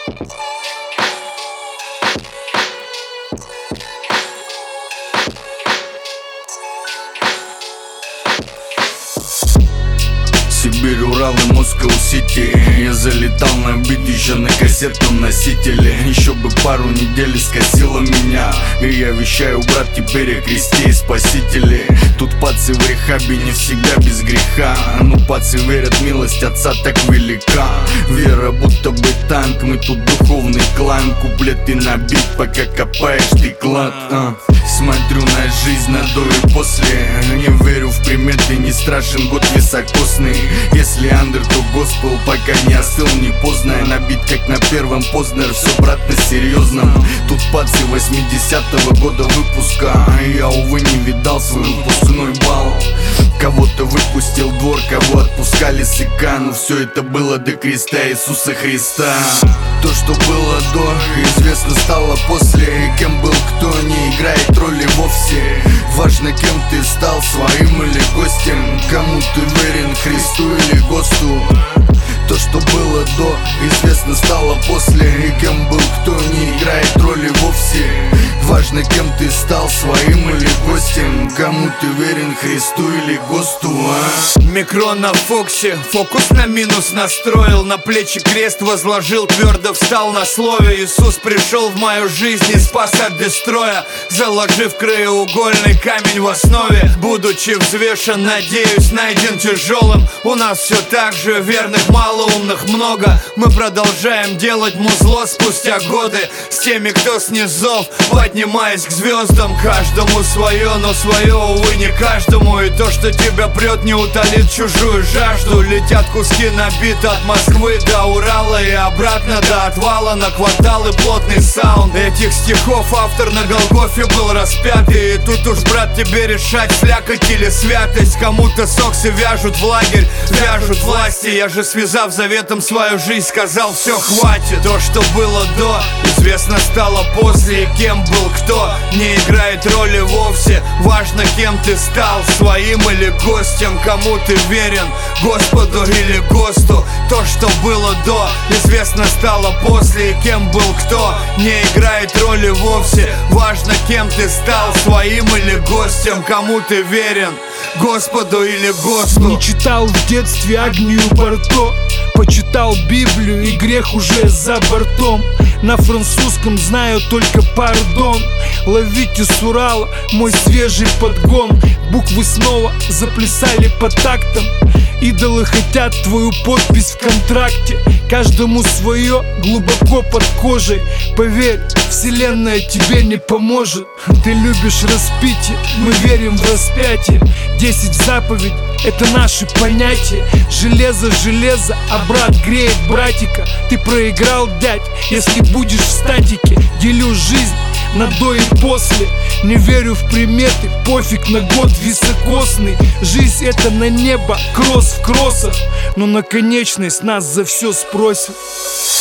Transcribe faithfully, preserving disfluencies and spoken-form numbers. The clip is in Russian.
Сибирь, Урал и Москва-Сити. Я залетал на бит еще на кассетном носителе. Еще бы пару недель скосило меня. И я вещаю, брат, теперь я крестей спасители. Тут пацы в рехабе не всегда без греха. Ну пацы верят, милость отца так велика. Вера будто бы танк, мы тут духовный клан. Куплеты на бит, пока копаешь ты клад. а. Смотрю на жизнь на до и после. Не верю в приметы, не страшен год високосный. Если андер, то госпел, пока не остыл, не поздно. Я набит как на первом Познер, все, брат, на серьезном. Тут пацы восьмидесятого года выпуска. Я, увы, не видал свой выпускной бал. Кого-то выпустил двор, кого отпускали с ИК. Но все это было до креста Иисуса Христа. То, что было до, известно стало после. И кем был кто, не играет роли вовсе. Важно, кем ты стал, своим или гостем. Кому ты верен, Христу или ГОСТу. То, что было до, известно стало после. И кем был кто, не играет роли вовсе. Важно, кем ты стал, своим или гостем. Кому ты верен, Христу или ГОСТу, а? Микро на Фоксе, фокус на минус настроил. На плечи крест возложил, твердо встал на слове. Иисус пришел в мою жизнь и спас от дестроя, заложив краеугольный камень в основе. Будучи взвешен, надеюсь, найден тяжелым. У нас все так же, верных мало, умных много. Мы продолжаем делать музло спустя годы. С теми, кто снизов, поднимаясь к звездам. Каждому свое, но свое, увы, не каждому. И то, что тебя прет, не утолит чужую жажду. Летят куски набиты от Москвы до Урала и обратно до отвала на кварталы плотный саунд. Этих стихов автор на Голгофе был распятый. И тут уж, брат, тебе решать, слякоть или святость. Кому-то соксы вяжут в лагерь, вяжут власти. Я же, связав заветом свою жизнь, сказал: все, хватит. То, что было до, известно стало после. И кем был кто, не играет роли вовсе. Важно, кем ты стал, своим или гостем. Кому ты верен, Господу или ГОСТу. То, что было до, известно стало после. И кем был кто, не играет роли вовсе. Важно, кем ты стал, своим или гостем. Кому ты верен, Господу или ГОСТу. Не читал в детстве Агнию Барто, почитал Библию, и грех уже за бортом. На французском знаю только пардон. Ловите с Урала мой свежий подгон. Буквы снова заплясали по тактам. Идолы хотят твою подпись в контракте. Каждому свое, глубоко под кожей. Поверь, вселенная тебе не поможет. Ты любишь распитие, мы верим в распятие. Десять заповедей — это наши понятия. Железо, железо, а брат греет братика. Ты проиграл, дядь, если будешь в статике. Делю жизнь на до и после. Не верю в приметы, пофиг на год високосный. Жизнь — это на небо, кросс в кроссах. Но на конечность нас за все спросят.